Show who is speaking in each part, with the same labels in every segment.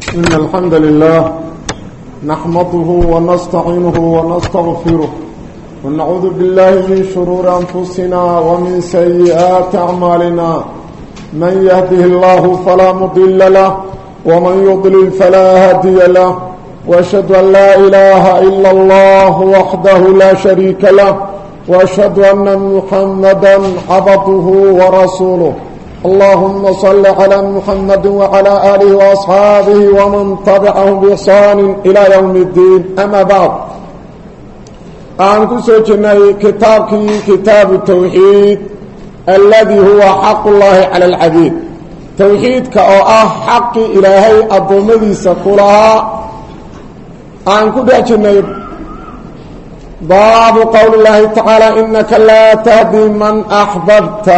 Speaker 1: إن الحمد لله نحمده ونستعينه ونستغفره ونعوذ بالله من شرور أنفسنا ومن سيئات أعمالنا من يهده الله فلا مضل له ومن يضلل فلا هادي له وأشهد أن لا إله إلا الله وحده لا شريك له وأشهد أن محمدا عبده ورسوله اللهم صل على محمد وعلى آله وأصحابه ومن تبعهم بإحسان إلى يوم الدين أما بعد أنكو سوچناي كتاب التوحيد الذي هو حق الله على العبيد توحيد كأو حق إلهي الضمدي سكولها أنكو دعجناي باب قول الله تعالى إنك لا تهدي من أحببت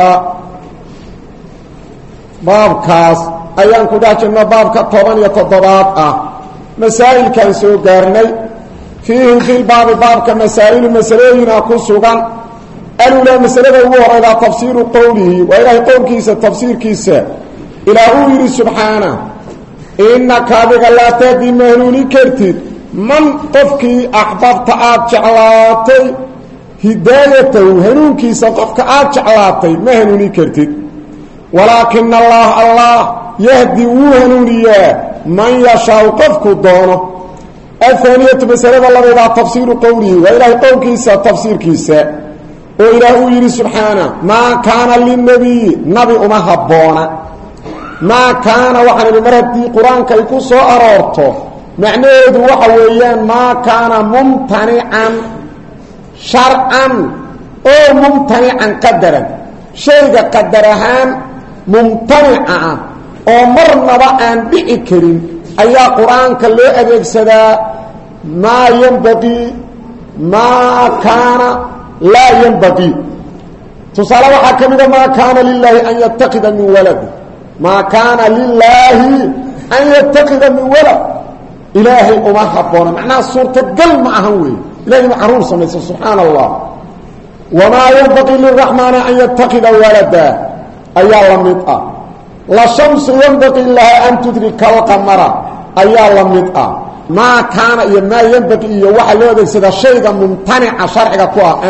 Speaker 1: baabkaas ayaan ku dhex jirna baabka 17 masaa'ilkan soo gaarnay fiihi fil baabka masaa'il masalooyina ku sugan alula masalada ugu horeyda tafsiiru qowlihi wa ilaahi qowlkiisa tafsiirkiisa ilaahu yiri subhana innaka biga la tahdi mahnuni kartid man qofki ahbabta aad jeclaatay hidaayatahu hanuunkiisa qofka aad jeclaatay mahnuni kartid ولكن الله يهدي وهنونيا من يشاء قفك دونه الثانية مسألة الله إلى تفسير قوله وإلى قول كيسا تفسير كيسا وإله يري سبحانه ما كان للنبي نبي أمهبونا ما كان وحن المرد قرآن كيكوسو أرارته معناه وحويا ما كان ممتنعا شرعا أو ممتنعا قدرا شيء قدرهان ممتنعا او مرنبا ان بixi karin ayaa quraanka loo adeegsadaa ma yanbaqi ma kana la yanbaqi tusala waxa kamida ma kana lillahi an yattaqida min walad ma kana lillahi an yattaqida min walad ilahi uma habboona macna suurta gal ma ahan weey ilahi macruuf samaysa subhanallah wama yanbaqi lirrahmani an yattaqida walada ayaa la mid ah la shamsu yanbaqi laha an tudrika al-qamara ayaa la mid ah ma kaana iyo ma yanbaqi iyo waxa loo adeegsada shayga mumtani'a sharciga ku ah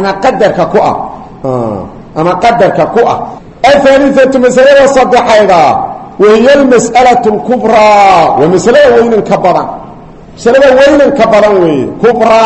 Speaker 1: ama qadarka ku ah الثالثة مسألة صدحيدا وهي المسألة الكبرى ومسألة وين الكبرى مسألة وين الكبرى كبرى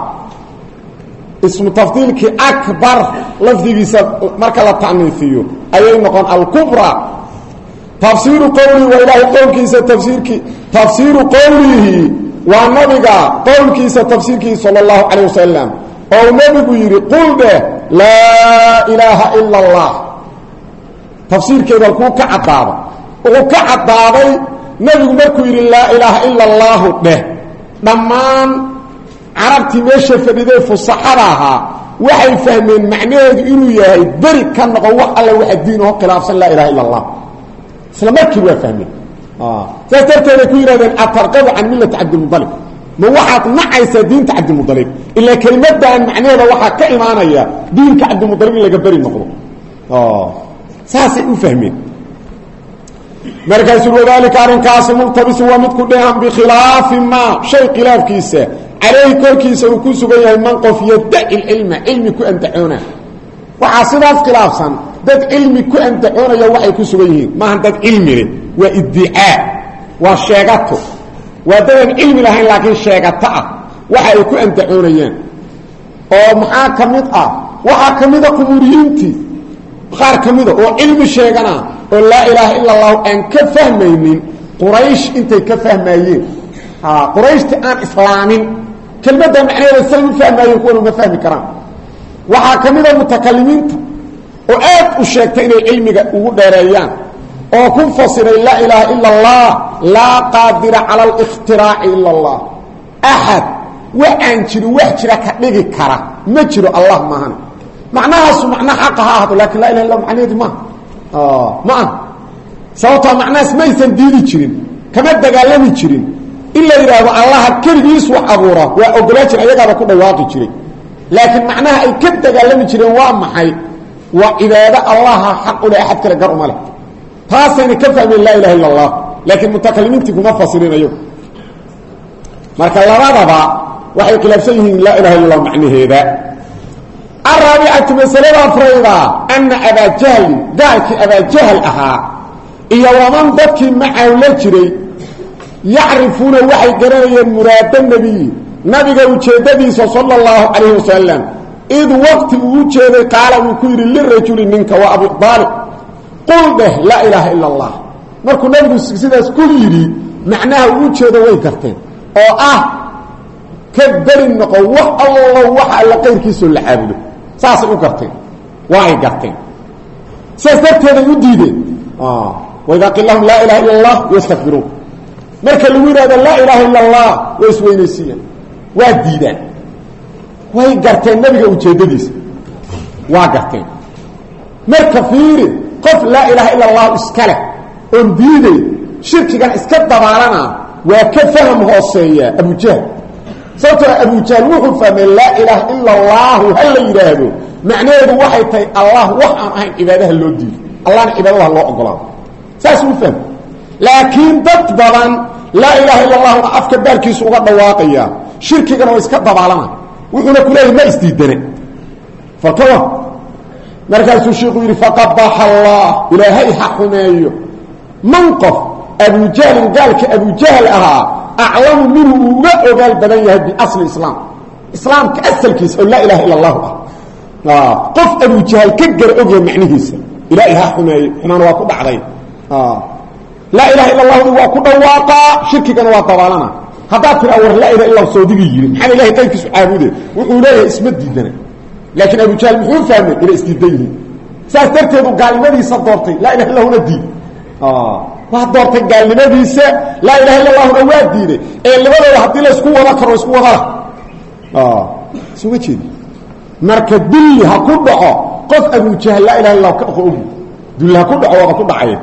Speaker 1: اسم تفضيلك أكبر لفظي مركة التعنيفية أي نقول الكبرى تفسير قوله وإله قول كيسة تفسير قوله والنبي قول كيسة تفسيرك صلى الله عليه وسلم أو نبي يري قل به لا إله إلا الله تفسير كذا الكوك عطابة وكعطابة نبي مركو يري لا إله إلا الله به ضمان عربتي ماشي فديده فصحراها waxay fahmeen macnaheedu inuu yahay bari kan noqo wax alla wax diino khilaafsan la ilaaha illa allah islamarkii waa fahmeen saarteena ku yiraahdeen atarqab an millat abd al-muttalib ma waxaad nacaysa diinta abd al-muttalib illa kalimadan macnaheedu waxa ka iimaanaya diinka abd al-muttalib laga bari noqdo saasay u fahmeen markaas wadaalika arinkaas multabis wa mid ku dheehan bi khilaaf ma shay khilaafkiisa عليه كلكيسا وكوسو غير من قف يدعي العلم علمي كو انتعونا وعاصبات خلافا دد علمي كو انتعونا يا وحي كوسو غير ما دد علمي وادعاء وشيغته ودد علمي لهين لكن شيغته وحي كو انتعونا او maxaa kamid waxa kamid qumuriinti qaar kamid oo cilmi sheegana oo la ilaaha illa allah an ka fahmaynin quraish intay ka fahmayeen quraish aan islaamin كلمة معنى السلم فهم ما يكون مفهم كرام وحا كميدا متكلمين وآد الشيكتين علمي وداريان وكن فصل لا إله إلا الله لا قادر على الاختراع إلا الله أحد وأنشر وحشرك لغي كرا مجر الله مهانا معناها معنى حقها هذا لكن لا إله إلا الله معنى دي ما سوطها معناها سميسا ديدي جرين كما الدقالمي جرين إلا إذا الله كريس وأبورا وأقلاش أيضا بكل واقع جري لكن معناها أي كبتة قال لم يجري وامحي وإذا الله حق لا أحد كلا قرأ ماله تاسين كفى من لا إله إلا الله laakiin mutakalimiintu kuma fasirinayo marka labadaba waxay khilaafsan yihiin la ilaha illa allah macnaheeda الرابعة مسألة فريضة أن أبا جهل ذاك أبا جهل أها إيا ومن ذاك معه لجري يعرفون وحي قرأي مراد النبي نبي وجهدي صلى الله عليه وسلم إذ وقت وجهدي قال وكير للرجل منك وأبو طالب قل به لا إله إلا الله مركو نبي سيداس كيري معناه وجهدي ويكرتين أو كدر النقوة الله وحا الله غير كيسو العابد ساس وكرتين واي كرتين سيستبت هذا يديده وإذا قل لهم لا إله إلا الله يستغفرون مركا لوين هذا لا إله إلا الله ويسوين السيئة واديدان واي كرتين نبي وجهديس واقرتين مركا فيري قف لا إله إلا الله اسكاله انديده شركي كان اسكت دبارنا وكفهم هوسية أبو جهل صوت أبو جهل وحو فهم لا إله إلا الله هل يراهدو معناه وحي تي الله وحن أهين عباده اللو دير الله عباده الله أقلام ساسو فهم لكن تطبعا لا إله إلا الله أفكار باركي سوغا دواقيا شركي كانوا اسكت دبالنا وحونا كله ما استيدنا فالكوة مركز الشيخ يقول فقبح الله إلهي حقنايو منقف أبو جهل قالك أبو جهل أعلم منه وقال بدنيه بأصل الإسلام إسلام كأسل كيس لا إله إلا الله قف أبو جهل كجر أجل معنيه إلهي حمان واقود عليه لا إله إلا الله واقود واقع شركي كان واقع لنا هذا ترى لا إله إلا الله صديقي يجري حال إلهي تنكس عابده وإلهي اسم الدين لكن أبو جهل محون فهمه إلى استديه سأسترتبه قال ماذا صدرتي لا إله إلا هو الدين وهدورت قال لماذا لا إله إلا الله رواد دينه اللي بدأ يحطي له اسكوه ذكر واسكوه ذكر سوى كده مركز دلي هكون دعا قف أبو جهل لا إله إلا الله كأخوه دلي هكون دعا وهكون دعايه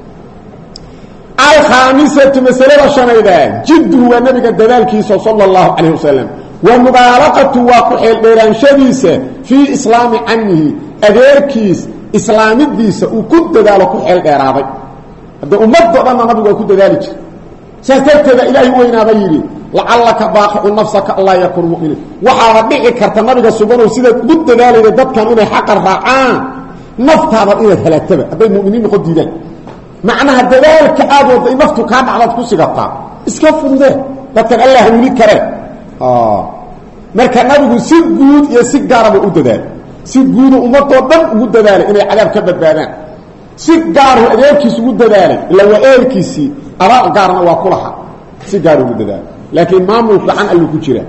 Speaker 1: الخامسة مسألة الشنيدة جد هو النبي الدلال كيسو صلى الله عليه وسلم ومبارقة واقع الإيران شديسة في إسلام عنه أدير كيس إسلام الديسة وكنت ذلك الإيرابي هذا أمد أن نبي كنت ذلك سأستبتدى إلهي وين غيري لعلك باقع نفسك الله يكون مؤمنا وحاربيك كرت النبي سبحانه وسيدة قد ذلك ذات كان إنه حق الرعان نفت هذا إذا ثلاثة هذا المؤمنين قد ذلك معناها ذلك كآب نفته كان على تكسي قطع اسكفروا ذا لكن الله يوليك كرام مركا النبي سيد قود يا سيد قارب قد ذلك سيد قود أمد وضم قد ذلك إنه عذاب كبت بانان si gaar ah adeerkiisu ugu dadaalay ila waa eelkiisi abaal gaarna waa kulaha si gaar ugu dadaalay laakiin maamulku gacan allu ku jira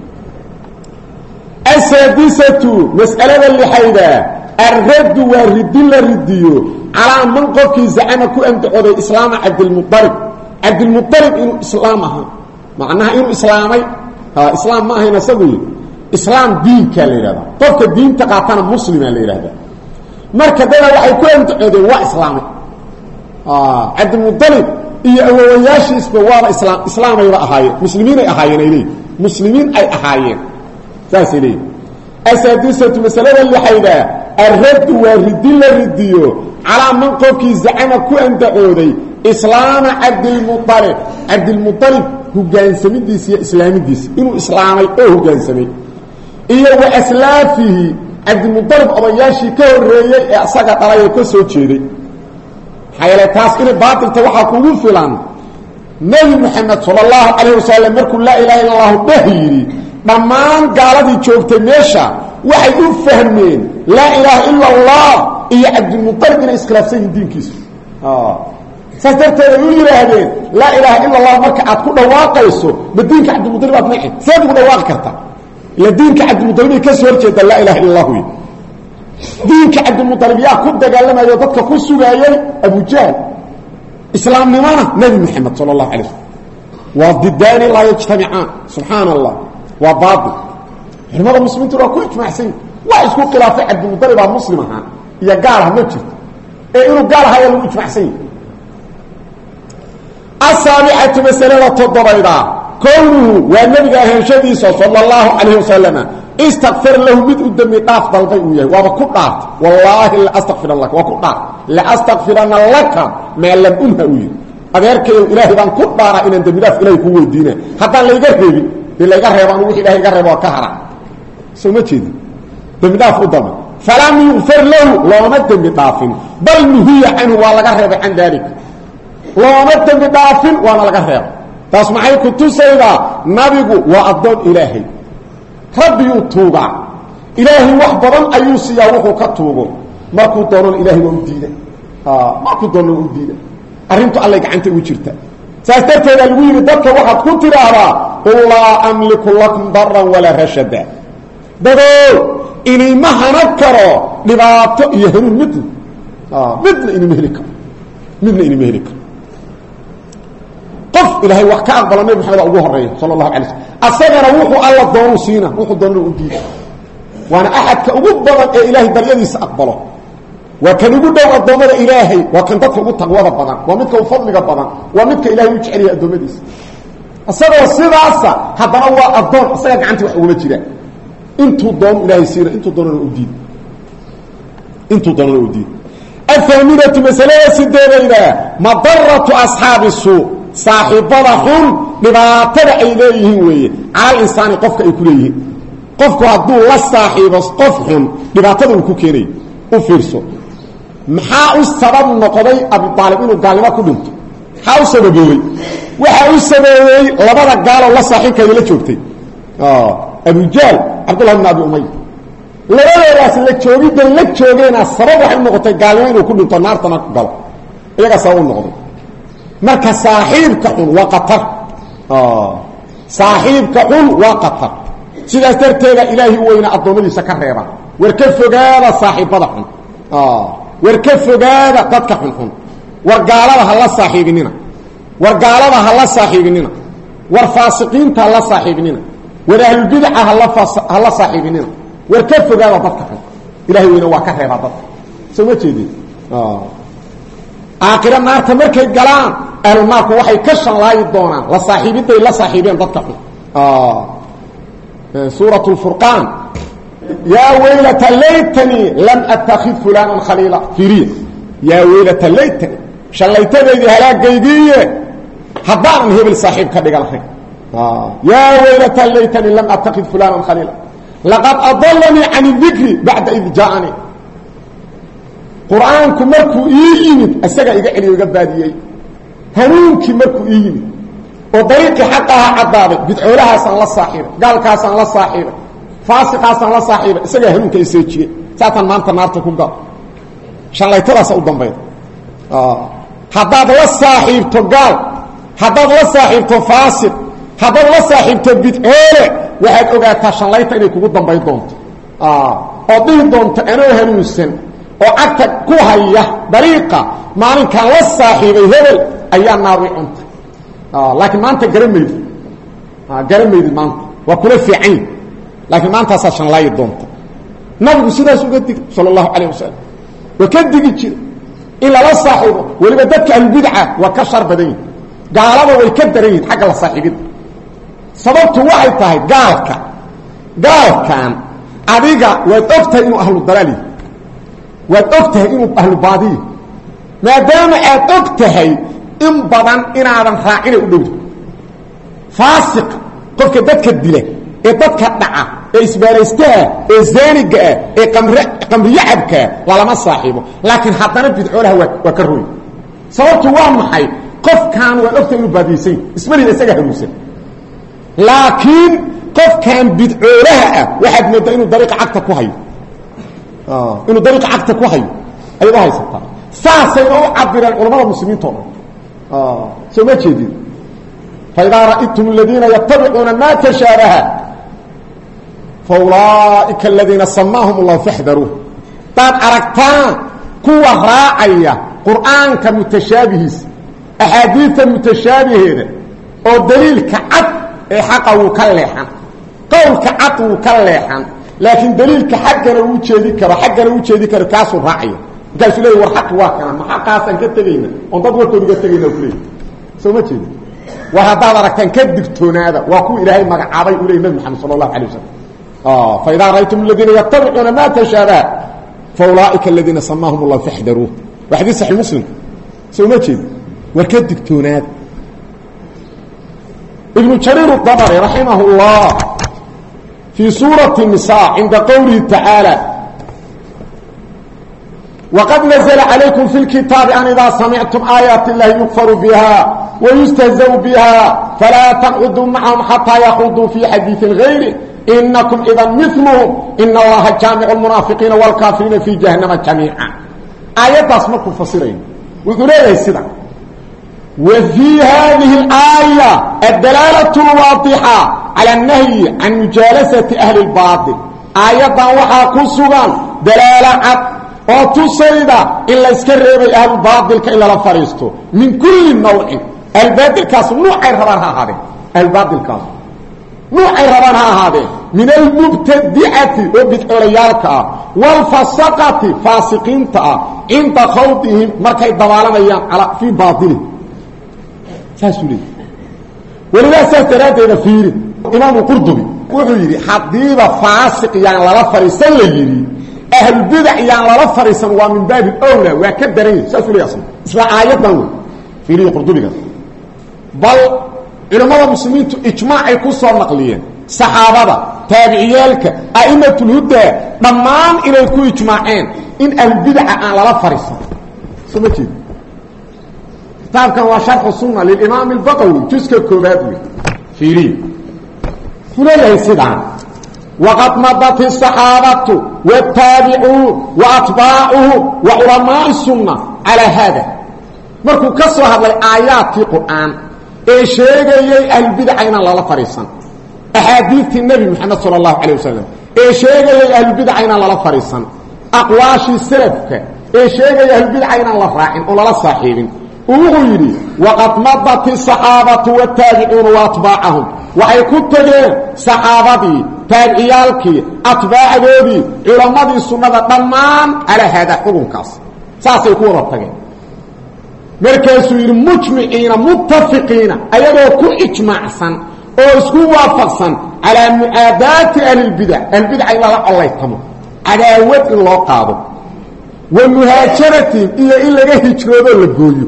Speaker 1: asadisatu mas'alada lixayda arrad wa ridil ridiyo ala man qofki zaana ku antaxoday islaam abdul muttalib inuu islaamaha macnaha inuu islaamay islaam ma ahayna sabuy islaam diinka leeyada qofka diinta qaatana muslima leeyada marka dada waxay ku antaxoodeen waa islaam abdul muttalib iyo awayaashiisba waa islaamay ahaayeen muslimiin ay ahaayeen muslimiin ay ahaayeen saasili asadisatu masalada lixayda الرد والرد الرديو على من قوكي زعما كو انتعودي إسلام عبد المطلب هو جان سميديس يا إسلامي ديس إنه إسلامي هو جان سميد إيه وأسلافه عبد المطلب أضياشي كوريي أعصاق طريق كسو تشيري حيالي تاسكين باطل توحى كوغو فلان نبي محمد صلى الله عليه وسلم مركو لا إله إلا الله بهيري دمان قالدي جوغتي ميشا waxay u fahmeen la ilaha illa allah iyo abdul muttalib in iskhilaafsan diinkiisa sadarteeda uu yiraahdeen la ilaha illa allah marka aad ku dhawaaqayso diinka abdul muttalib aad nacay saad ku dhawaaqi karta la diinka abdul muttalib ka soo horjeeda la ilaha illa allah diinka abdul muttalib yaa ku dagaalamayo dadka ku sugaayay abu jahl islaamnimana nabi muhammad sallallahu alayhi wasallam wa didaani la yajtami'an subhanallah wa baadil المرة المسلمين ترى كل اجماع سيد لا يسكون خلافة عبد المطلب مسلمها هي قالها مجد إنه قالها يلو اجماع سيد السابعة مسألة الضبيضة كونه والنبي هنشدي صلى الله عليه وسلم استغفر له مد قدام قاف ضلبيه وبكل قاف والله لا استغفر لك وكل قاف لا استغفرن لك ما لم أنهوي adeerkayo ilaahay baan ku dhaara inaan dambi dhaaf ilaahay ku weydiina haddaan layga reebin dee layga reebo anu wixii ilaahay iga reebo waa ka hara soo ma jeedin dambi dhaaf u dalba falam yughfar lahu looma dambi dhaafin bal nuhiya canhu waa laga reebay can daalika looma dambi dhaafin waana laga reebo taas maxay ku tusaydaa nabigu waa addoon ilaahay rabbiyuu tuugaa ilaahay wax badan ayuu siiyaa wuxuu ka tuugo markuu doonon ilaahay waa u diida markuu doono u diida arrintu allay gacanta ugu jirta saas darteeda lagu yidhi dadka waxaad ku tidhaahdaa qul laa amliku lakum daran walaa rashada dadoo inima hanan karo dhibaato iyo hanuun midna inima heli karo qof ilaahay wax ka aqbala nabi maxamed ugu horeeya sala allahu alay slm asagana wuxuu alla doonu siina wuxuu doonana u diida waana axadka ugu badan ee ilaahay baryadiisa aqbalo waa kan ugu dhow addoommada ilaahay waa kan dadka ugu taqwada badan waa midka u fadliga badan waa midka ilaahay u jeceliya addoommadiisa isagoo sidaasa haddana waa addoon isaga gacantii wax uguma jiraan intuu doono ilaahay siina intuu doonana u diid athaaminatu masalada sideedayda madaratu asxaabi suu saaxiibada xun dhibaatada ay leeyihiin weeye calal insaani qofka ay ku leeyihiin qofku hadduu la saaxiibo qof xun dhibaatada uu ku keenay u fiirso maxaa u sabab noqday abu aalib inuu gaalnimo ku dhinto maxaa u sababoobey waxaa u sababeeyey labada gaaloo la saaxiibkeeda la joogtay abujahl cabdullah bn abi umay labadoodaas la joogidday la joogeena sabab waxay u noqotay gaalnimo inuu ku dhinto naartana ku galo iyagaa sabab u noqday marka saaxiibka xun waa qatar saaxiibka xun waa qatar sidaas darteeda ilaahi weyna addoommadiisa ka reeba war ka fogaada saaxiibada xun war ka fogaada dadka xunxun war gaalada ha la saaxiibinina war gaalada ha la saaxiibinina war faasiqiinta ha la saaxiibinina war ahlulbidaca ha la saaxiibinina war ka fogaada dadka xun ilahi weyna waa ka reebaa dadka soo ma jeedin aakhira naarta markay galaan ahlulnaarku waxay ka shanlaayi doonaan la saaxiibidday la saaxiibeen dadka xun suuraة الفurqaan yaa waylata laytanii lam atakid fulana khaliila iriya yaa waylata laytani shallaytadeydii halaagaygiiye haddaanan hebel saaxiib ka dhiga lahayn yaa waylata laytanii lam atakid fulana khaliila laqad adalanii can الdikri bacda id jaaanii qur'aanku markuu ii yimid isagaa iga celiyo iga baadiyey hanuunkii markuu ii yimid oo dariiqii xaqaha caddaaday bidcoolahaasaan la saaxiibay gaalkaasaan la saaxiibay faasiqaasaan la saaxiibay isagaa hanuunka iseejiyey saasaan maanta naarta ku galo shallaytadaasa u dambayda haddaad la saaxiibto gaal haddaad la saaxiibto faasiq haddaad la saaxiibto bidcoole waxaad ogaataa shallayta inay kugu dambayn doonto oo dhihi doonto anoo hanuunsan oo cagta ku haya dariiqa maalinkaan la saaxiibay hebel ayaa naaru cuntay laakiin maanta garamaydid maanta waa kula fiican laakiin maantaasaa shanlaayi doonta nabigu sidaas uga dig sal اlahu alayه wasalam waa ka digi jira in lala saaxiibo weliba dadka ahlubidca waa ka shar badan yihin gaalada way ka daran yihin xagga la saaxiibidda sababtu waxay tahay gaalkan adiga waad og tahay inuu ahlu dalaal yahy waad og tahay inuu ahlu baadiya maadaama aad og tahay in badan inaadan raacina u dhowda faasiq qofka dadka dila ee dadka dhaca ee isbaalaystaha ee zaanigaa ee qamriyacabkaa lalama saaxiibo laakiin haddana bidcoolaha waa ka roy sababtu waa maxay qofkaan waa ogtahay inuu baadiyeysan ismalida isaga hanuunsan laakiin qofkaan bidcoolaha ah waxaad moodaa inuu dariiqa cagta ku hayo ayaad u haysataa saasayna u cabireen culamada muslimiinto dhan soo ma jeedin faidaa ra'aytum aladiina yatabicuuna ma tashaabaha faulaaئika aladiina samaahum اllahu faxdaruuh hadaad aragtaan kuwa raacaya qur'aanka mutashaabihiisa axaadiidta mutashaabiheeda oo daliilka cad ee xaqa wuu ka leexan qowlka cad wuu ka leexan laakiin daliilka xaggana uu jeedi karo kaasuu raacaya markaasuu leey war xaqi waa kana ma xaqaasaan ka tegayna oon dad warkooda ga tegayna ku leey soo ma jeedi war haddaad aragtaan ka digtoonaada waa kuwa ilaahay magacaabay u leey nabi maxamed sala allahu alay wasalam faidaa ra'aytum aladiina yatabicuuna ma tashaabaha faulaaئika aladiina samaahum اllahu faxdaruuh waa xadiis saxii muslim soo ma jeedi وكدكتونات ابن جرير الطبري رحمه الله في سورة النساء عند قوله تعالى وقد نزل عليكم في الكتاب أن إذا سمعتم آيات الله يكفر بها ويستهزأ بها فلا تقعدوا معهم حتى يخوضوا في حديث غيره إنكم إذا مثلهم إن الله جامع المنافقين والكافرين في جهنم جميعا آيات اسمكم فصيرين ويقول لي السيدة وفي هذه الآية الدلالة الواضحة على النهي عن مجالسة أهل الباطل آيات وحا كسوغان دلالة وتصيدا إلا اسكرر أهل الباطل كإلا لفريستو من كل نوع الباطل كاسو نوع ربانها هذا الباطل كاسو نوع ربانها هذا من المبتدعة وبدعوليالك والفسقة فاسقين عند خوضهم مركي الضوالميان في باطله ساسولي ولذا ساترات إلى فيري إمام القرطبي وحيري حديبة فاسق يعني لا فريسان ليري أهل البدع يعني لا فريسان ومن باب الأولى وكدرين ساسولي أصلا اسمع آياتنا فيري القرطبي بل علماء المسلمين إجماع يكسر نقليا صحابة تابعيالك أئمة الهدى ضمان إلى يكون إجماعين إن البدع يعني لا فريسان سمعتين كتاب كان وشرح السنة للإمام البقوي جزء الكوباتوي فيري فلان يسيدان وقد مضت الصحابة والتابعون وأتباعه وعلماء السنة على هذا مركو كسر هذا الآيات في القرآن إيشيغي البدعين الله فريسان أحاديث النبي محمد صلى الله عليه وسلم إيشيغي البدعين الله فريسان أقواشي السلفك إيشيغي البدعين الله راعين ولا صاحبين وغيري وقد مضت الصحابة والتابعون وأتباعهم وحي كتبين صحابتي تابعيالكي أتباع ذي علماء السنة ضمان على هذا حكم كاس ساسي يكون ربطين مركزوا مجمعين متفقين أيضا كل إجماع سن أو اسكوا وافقسا على معادات أهل البدع البدع الله يتمو على وجه الله قابل والمهاجرة إلا هجرة للقويو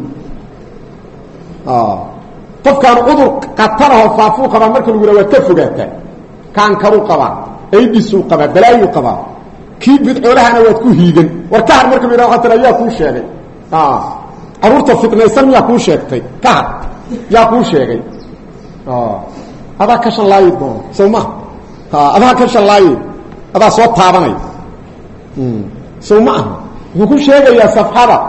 Speaker 1: طب كان عذر قطره فافوق قبا marka lagu yiraahdo ka fogaata kan karu qaba aydisu qaba dalaayu qaba kii bidcoolahana waad ku hiigan warkaar marka la yiraahdo ayaa ku sheegay arurta fitnaysan yaa ku sheegtay ka yaa ku sheegay hada ka shalay doon sawma hada ka shalay hada soo taabanay sawma wuxuu ku sheegayaa safxada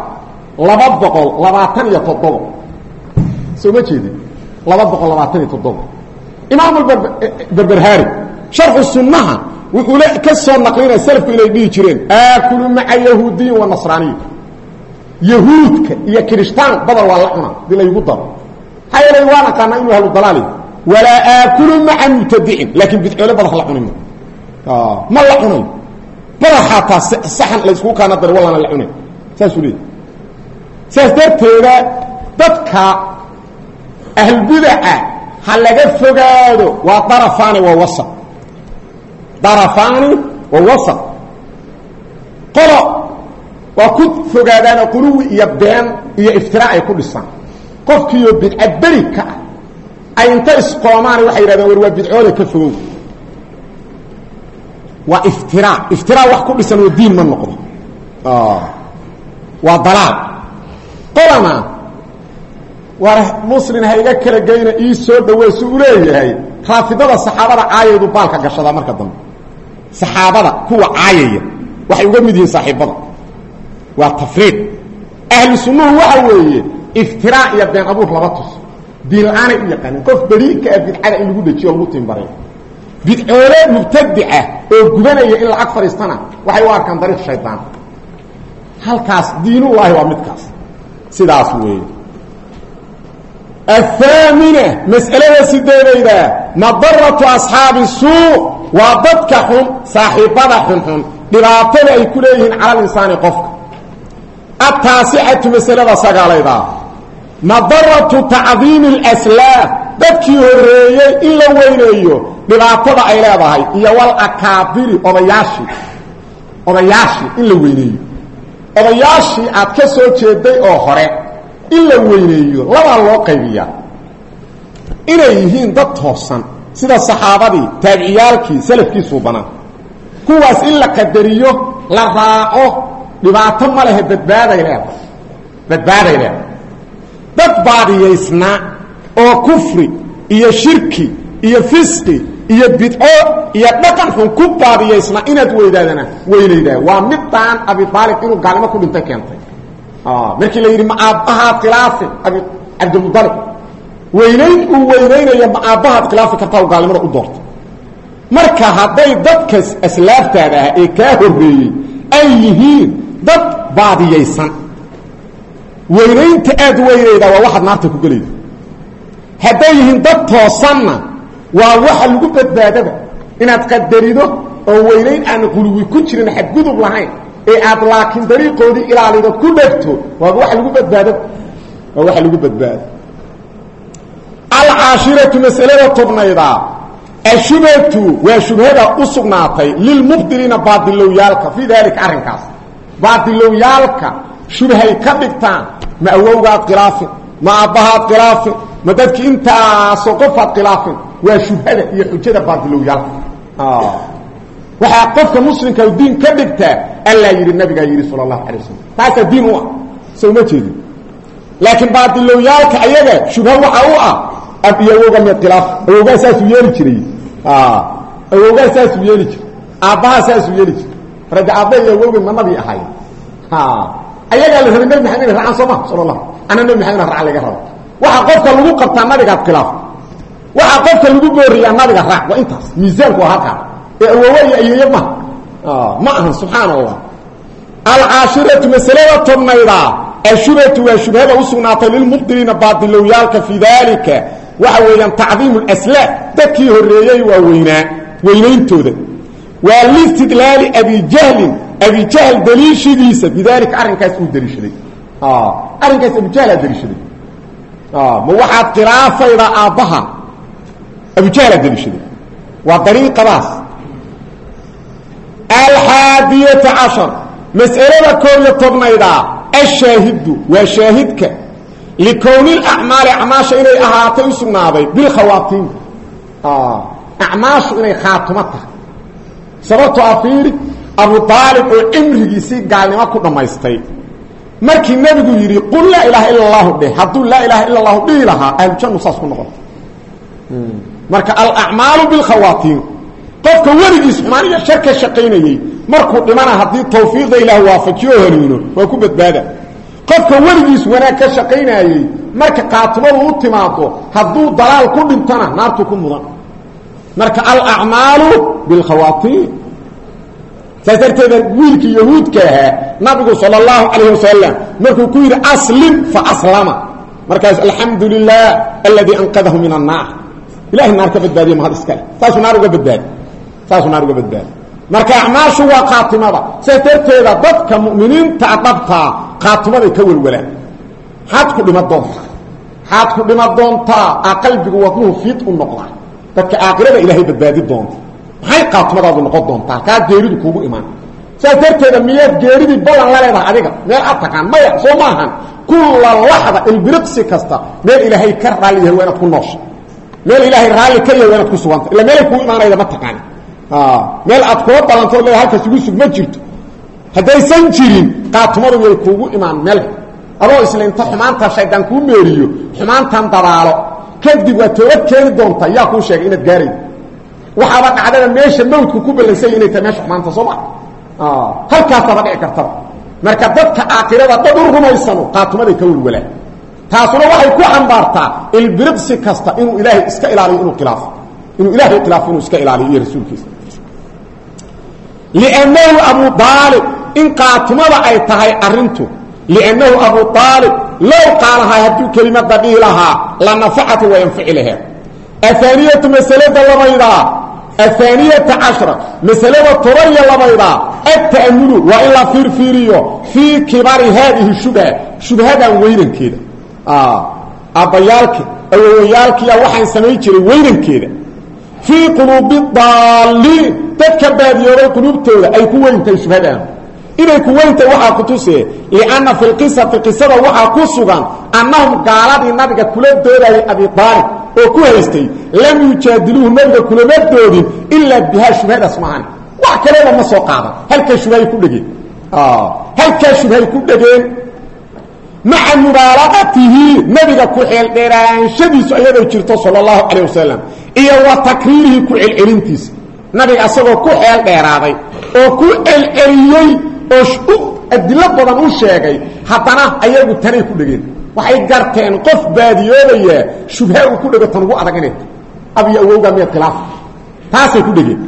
Speaker 1: 227 سوما جيدي 227 امام البربرهاري شرح السنه ويقول كسر نقلنا السلف الى دي جيرين اكل مع يهودي ونصراني يهودك يا كريستيان بدل والله عنا دي لا يقدر هاي لا وانا كان انه اهل الضلال ولا اكل مع المبتدعين لكن بتقول بدل خلقنا ما لقنا بلا حتى صحن ليسكو كان در والله لا لقنا ساسولي ساسدتيدا ددكا أهل البدع هل فقادوا وطرفان ووسط طرفان ووسط قرأ وكد فقادان قلوي يبدان افتراء كل السنة قفك يبدع بركة أي انت اسقامان وحيرادان وروا بدعوا كفروا وافتراء وحكم السنة والدين من نقض وضلال قلنا مسلم هيغا كلا جينا اي سو دhoweys u leeyahay xaafidada saxaabada caayadu baalka gashada marka dambe saxaabada kuwa caayaya waxay uga mid yihiin saaxiibada waa tafriid ahli sunnah waxa weeye iftiraa iyo been abuur laba tus diin aan ay yaqaan qof bariika bidcada in lagu dhajiyo lagu timbaray bidcoole mubtadi'a oo gubanaya in la ag fariistana waxay u arkaan dariiq shaydaan halkaas diinullaahi waa midkaas sidaas weeye الثامنة مسألة سيدة مضرة أصحاب السوء وضدكهم صاحبهم بباطل أي كليهن على الإنسان قفك التاسعة مسألة سقالة مضرة تعظيم الأسلاف ضدكي الرئي إلا وينيه بباطل أي لابهي إيا والأكابر أضياشي إلا وينيه أضياشي أتكسو تشيدي أخرى إلا وينيو لما الله قيبيا إليهين ضد توصن سيدا الصحابة تابعيالكي سلفكي صوبنا كواس إلا قدريو لراءه لبعتم له بدبادة إليه بدبادة إليه ضد بعض يسنع أو كفري إيا شركي إيا فسقي إيا بدعو إيا نقن حن كبار يسنع إناد ويدادنا ويليدا ومتان أبي طالب إنو قال ما كنت انتكي انتك مركي ليري معابها قلافي أبي عبد المطلب وينين يا معابها قلافي كتاو قال مرة قدورت مركا هداي ضدك أسلاف تابعها إيكاهر بي أيهين ضد بعض يسنع وينين تأد ويليدا وواحد نارتك قليل هدايهين ضد توصلنا وواحد لقو بدبادة إناد قدريدو oo weynayn aan quluwi ku jirin xad gudub lahayn ee aad laakiin dariiqoodii ilaalido ku dhagto waa wax lagu badbaado al-ashiratu mas'alada tobnayda ashubatu wa shubhada usugnaatay lil mubtilina baadilowyalka fi dalika arrinkaas baadilowyalka shubhay ka dhigtaan ma awowga khilaafi ma abaha khilaafi ma dadki inta soo qofad khilaafi wa shubhada iyo xujada baadilowyalka waxa qofka muslimka uu diin ka dhigtaa alla yiri nabiga yiri sallallahu alayhi wasallam taasa diin waa soo ma jeedin laakiin baadilowyalka ayaga shubha waxa uu ah abiyowga ma khilaaf awowga saas uu yeeli jiray awowga saas uu yeeli jiray abaha saas uu yeeli jiray rada abay awowga ma nabi ahay ayaga la rabay nabi maxamed ra'an sallallahu ana nabi maxamed ra'an laga rabo waxa qofka lagu qabtaa nabiga khilaaf waxa qofka lagu booriyaa nabiga raac waa intaas miisaanku waa halka awowga ayayma ma ahan subhanallah al-ashiratu mas'alatu tobnayda ashubatu wa shubhada usugnaatay lil mubtilina baadilowyalka fi dalika waxa weeyaan ta'dhim al-asla dadkii horeeyay waa weynayntooda waa listidlal abi jahl daliishidiisa bidalika arrinkaas uu daliishaday arrinkaas abu jahl daliishaday ma waxa khilaafayda abaha abu jahl daliishaday waa dariiqadaas الحادية عشر مسألة كل طبنيدا الشاهد وشاهدك لكون الأعمال أعماش إلي أهاتي سنابي بالخواتيم أعماش إلي خاتمتها سببت أفير أبو طالب وإمره يسيق قال لما كنا ما يستيق مركي النبي يري قل لا إله إلا الله به حدو لا إله إلا الله به لها أهل جن نصاص كنا غلط مركي الأعمال بالخواتيم qofka warigiis xumaaniya sharka shaqeynayay markuu dhimana hadii tawfiiqda ilaahay waafajiyo heliino waa ku badbaada qofka warigiis wanaag ka shaqeynayay marka qaatumadu u timaado haduu dalaal ku dhintana naartu ku mudan marka al-a'malu bil khawatim saarteeda wiilkii yahuudka nabiga sallallahu alayhi wasallam markuu ku yiri aslim fa aslama markaas alhamdulillah alladhi anqadahu min an-nar ilaahi naar ka badbaadiyo ma hadiskale taasoo naar uga badbaad marka acmaashu waa qaatimada saarteeda dadka muuminiinta adabta qaatimada ka walwala had ku dhima doonta qalbigu wadnuhu fiid u noqda dadka aakhirada ilaahay badbaadi doonta maxay qaatimadaadu noqon doontaa ka geeridu kuugu imaan saarteeda miyaad geeridi balan la leedahay adiga meel aad taqaan maya soo maahan kullu lahada ilbirqsi kasta meel ilaahay ka raaliyahay waa inaad ku noosho meel ilaahay raali ka yahay inaad ku suganta ila meel ku imaanayda ma taqaan meel aad ku balanto leeyahay halka sugu sug ma jirto hadaysan jirin qaatumadu way kuugu imaan meel adoo isla inta xumaanta shaydaan ku meeriyo xumaantan dalaalo kadib waa toobad keeni doonta yaa ku sheegay inaad gaaray waxa ba dhacdada meesha mawdku ku balaysay inay tahay meesha xumaanta soo ma halkaas ba dhici karta marka dadka aakhirada dad u rumaysano qaatumada ka walwala taasuna waxay ku xambaartaa ilbirqsi kasta inuu ilaahay iska ilaaliyo inuu ilaahay khilaaf inuu iska ilaaliyo rasuulkiisa li'annahu abu talib in qaatumada ay tahay arintu li'annahu abu talib law qaalaha hadu kalimada bilaha la nafa'atu wa yanfa'ilaha athaniyatu masalada labayda athaniyatu 10 masalada turaya labayda at-ta'ammulu wa illa firfiriyo fi kibari hadhihi shubhadan weynankeeda abayaalki awayaalki waxaan sameey jiray weynankeeda في قلوب الضالين تتكباديوبay qulubtooda ay ku weyntahay shubhadaan inay ku weynta waxa ku tusee li'anna fil qissati qissada waxa ku sugan annahum qaaladii nabiga kula doodayay abi talib oo ku haystay lam yujadiluhu nabiga kula doodin illa biha shubhada asmaan wax kale ma soo qaadan halka shubhay ku dhigeen halka shubhay ku dhigeen ma'a mubalaqatihi nabiga ku xeel dheeraanshadiisu ayadoo jirto sallallahu alayhi wasallam iyo wa takriirihi ku celcelintiis nabiga asagoo ku xeel dheeraaday oo ku celceliyay oo adilla badan u sheegay haddana ayagu tanay ku dhigeen waxay garteen qof baadiyoobaya shubha uu ku dhigo tan ugu adag inay abi awowga mid khilaaf taasay ku dhigeen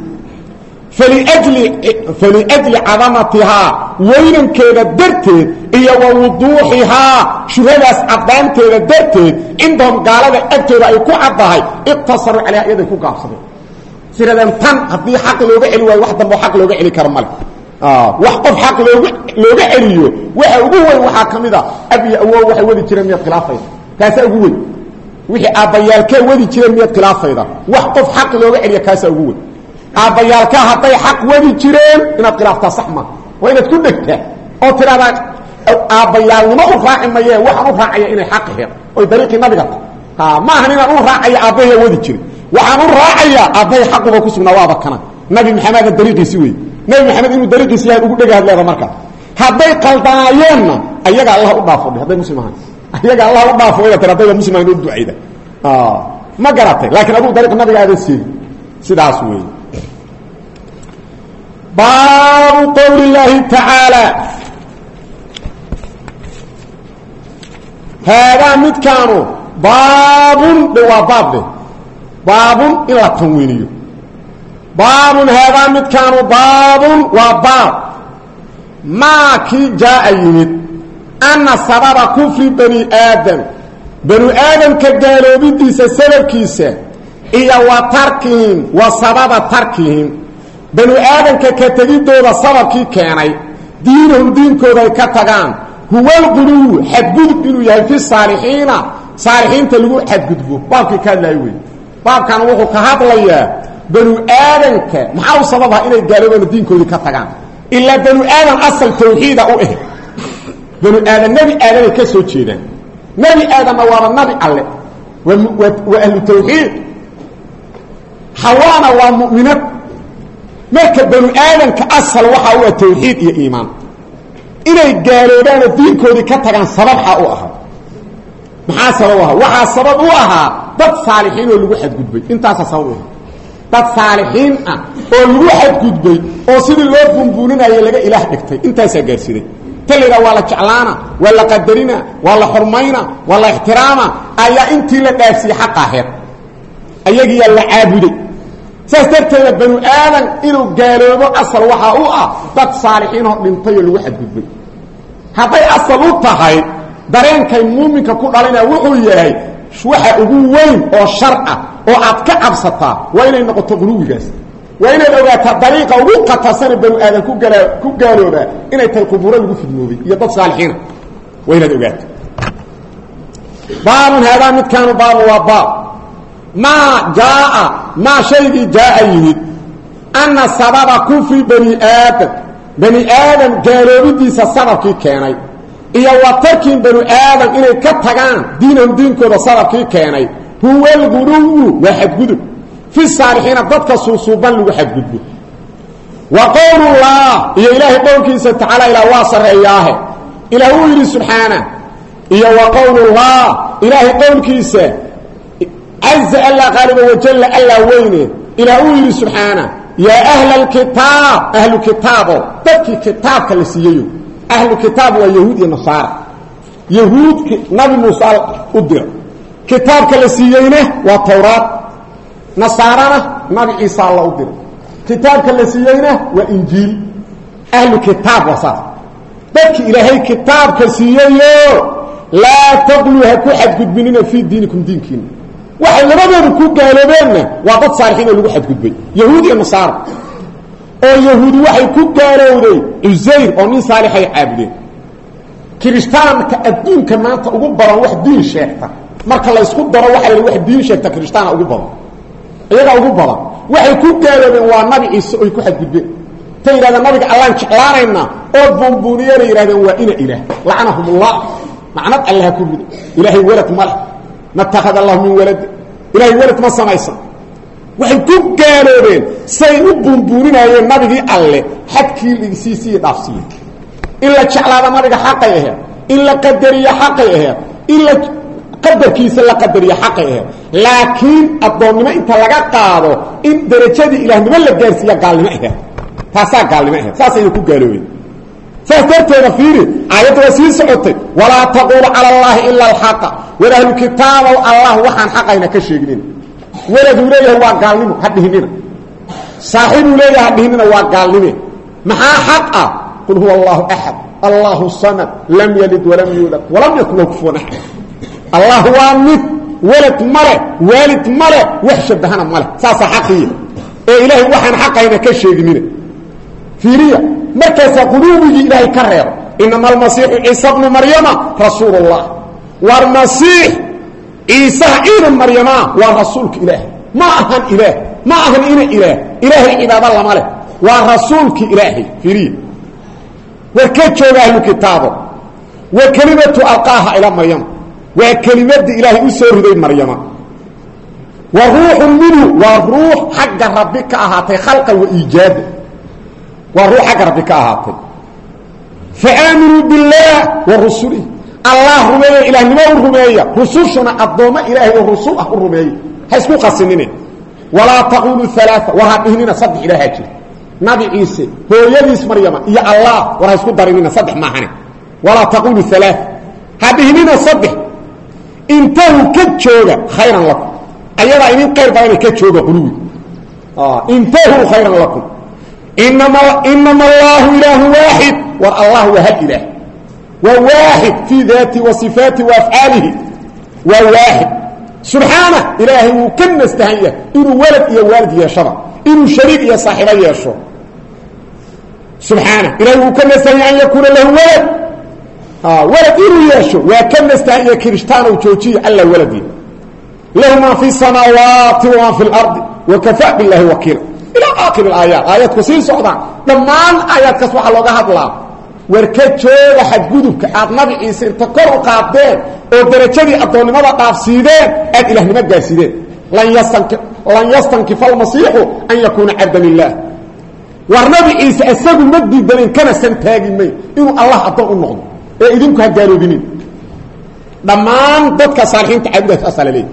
Speaker 1: فلأجل عظمتها وين كده درتد iyo wuduuxiha shubhadaas cadaanteeda darteed indhom gaalada agtooda ay ku cadahay iqtasar عليها iyada ku gaabsaday siradan tan hadii xaq looga celi way wax dambe xaq looga celi karo mal wax qof xaq looga celiyo waxa ugu weyn waxa kamida abi awow waxa wadi jireen mid khilaafayda kaasa ugu weyn wixii abayaalka wadi jireen mid khilaafayda wax qof xaq looga celiyo kaasa ugu weyn abayaalka haday xaq wadi jireen inaad khilaafta sax ma waa inaad ku dhigtaa oo tirada abayaalnimo u raacimaye waxaan u raacaya inay xaq heer oo dariiqi nabiga ma ahan inaan u raacaya abayga wadi jiray waxaan u raacaya abay xaqba ku sugnaa waaba kana nabi maxamed dariiqiisi weey nabi maxamed inuu dariiqiisi yahay ugu dhagaad leedahay marka haday qaldaayeen ayaga allah u dhaafo haday muslimaan ayaga allah u dhaafo ila tirada muslimaan u duceeyda ma garatay laakiin adu dariiq nabiga aad sidaas weey باب قول الله تعالى هذا متكانو باب باب إلى التنويني باب هذا متكانو باب وباب ما كي جاء يمد أن سبب كفر بني آدم كقالوا بديس سبب كيسا إيا وتركهم وسبب تركهم بنو آدم كتجدوا صبركي كاني دينهم دين كودا كتغان هو الغلو حدود بنو يهي في صالحين تلقوا حدودوا بابك كان لا يوي باب كان وحو كهدليا بنو آدم محاو سببها إني قالوا دين كودا كتغان إلا بنو آدم أصل توحيد أو إيه بنو آدم نبي آدم كسو جيدا نبي آدم وارا النبي الله وأهل التوحيد حوانا ومؤمنات marka banu aadanka asal waxa uu tawxiid iyo iimaan inay gaaloobaan diinkoodii ka tagaan sababha u aha maxaa sababaha waxa sabab u aha dad saalixiin oo lagu xadgudbay intaas sabab u dad saalixiin ah oo lagu xadgudbay oo sidii loo bunbuuninayay laga ilaah dhigtay intaas gaarsiday talida wala jaclaana wala qadarina wala xurmayna wala ixtiraama ayaa intii la dhaafsi xaq aheed ayagii la caabuday سأسترتنا بنو آدم إنه قالوا أصل وحاوة دك صالحين لنطي الواحد بالبي هذا أصل وطهي دارين كي مؤمن كقول علينا وحوياي شوحة أقوين أو شرعة أو أبكع بسطة وإن إنه تغلوه جاس وإن الأوقات الطريقة وقت تصني بنو آدم كقالوا با إنه تلقبورا يقول في النوبي يدك صالحين وإن الأوقات باب هذا متكان باب وباب ما جاء ما شيء جاء يهد أن سبب كفر بني آدم قالوا بديس السبب كي كاني إيا وتركين بني آدم إنه كتغان دينهم دينكو دا سبب كي كاني هو الغلو واحد قدر في الصالحين ضدك صوصوبا لواحد قدر وقول الله يا إلهي قولك تعالى إلى واصر إياه إلى هو سبحانه إيا وقول الله إلهي قولك عز الله غالب وجل الله وينه إلى أوله سبحانه يا أهل الكتاب أهل الكتاب تبكي كتاب كالسيئيو أهل الكتاب ويهود النصارى يهود نبي موسى أدر كتاب كالسيئينه والتوراة نصارى نبي عيسى الله أدر كتاب كالسيئينه وإنجيل أهل الكتاب وصار تبكي إلهي كتاب كالسيئيو لا تقلوا هكو حد قد بننا في دينكم دينكين waxay labadoodu ku gaaloobeenna waa dad saalixiin oo lagu xadgudbay yahuudi iyo nasaar oo yahuudi waxay ku gaalowday Uzayr oo nin saalix ay caabudeen kiristaanka adduunka maanta ugu badan wax diin sheegta marka la isku daro waxa la wax diin sheegta kiristaana ugu badan iyaga ugu badan waxay ku gaaloobeen waa nabi Ciise oo ku xadgudbeen تيرا النبي الله جعلانينا او بونبونيين يراهدين وا ان اله لعنهم الله معنى الله كبد الهي ولد مال ما اتخذ الله من ولد الهي ولد ما سميسن waxay ku gaaloobeen say u bumbuurinayeen nabigii alle xadkii ligsiisii dhaafsiin illa jaclaada nabiga xaqay ahayd illa qadariya xaqay ahayd illa qadarkiisa la qadariya xaqay ahayd laakiin adoonnimo inta laga qaado in darajadii ilaahnimo la gaarsiiyo gaalnimo ahayd taasa gaalnimo ahayd saasay ku gaaloobeen فاسترتنا فيري آيات وسيل سعوتي ولا تقول على الله إلا الحق ولا الكتاب الله وحن حقنا كشيغنين ولد وليه هو قالنمو حدهننا صاحب وليه حدهننا هو قالنمو محا حقا قل هو الله أحد الله الصمد لم يلد ولم يولد ولم يكن له كفوا أحد الله وامد ولد ملك والد ملك وحشة دهنا ملك ساسا حقية إلهي وحن حقنا كشيغنين فيريا مركز قلوبه إلهي كرر إنما المسيح عيسى ابن مريم رسول الله والمسيح عيسى ابن مريم ورسولك إله ما أهن إله ما أهن إله إلهي عباد الله ماله ورسولك إلهي فريد وكتشو أهل كتابه وكلمة ألقاها إلى مريم وكلمة إلهي أسره ذي مريم وروح منه وروح حق ربك أهاتي خلقه وإيجاده وروح حق ربك أهاتي فآمنوا بالله ورسوله الله رميه إله نمو رميه رسولنا الضومة إلهي والرسول رميه حيث قصنين ولا تقولوا ثلاثة وهابهنين صدح إلهي نبي عيسى هو يليس مريم يا الله ورحيث قدرين صدح معنا ولا تقولوا ثلاثة هابهنين صدح انتهوا كتشوغا خيرا لكم أيضا إنين قير بأينا كتشوغا قلوي انتهوا خيرا لكم إنما الله إله واحد والله هو إله وواحد في ذاته وصفاته وأفعاله وواحد سبحانه إلهي وكن استهيئ إنه ولد يا والد يا شرع إنه شريك يا صاحب يا شرع سبحانه إلهي وكن استهيئ أن يكون له ولد ولد إنه يا شرع وكن استهيئ كريشتان وتوتي ألا ولدي له ما في السماوات وما في الأرض وكفى بالله وكيلا إلى آخر الآيات آيات كسين صعدان دمان آيات كسوح اللغة هدلا وركتشو حد قدبك عاد نبي عيسى انتقروا قابدين ودرجدي الضواني ماذا قابسيدين اد إله نمت قاسيدين لن يستنكف المسيح أن يكون عبدا لله ورنبي عيسى أساقوا مدي الدلين كان سنتاقي مي إنه الله أطلق النقض إذنك هدالوا بنين دمان ضدك صالحين تعبدت أسأل لي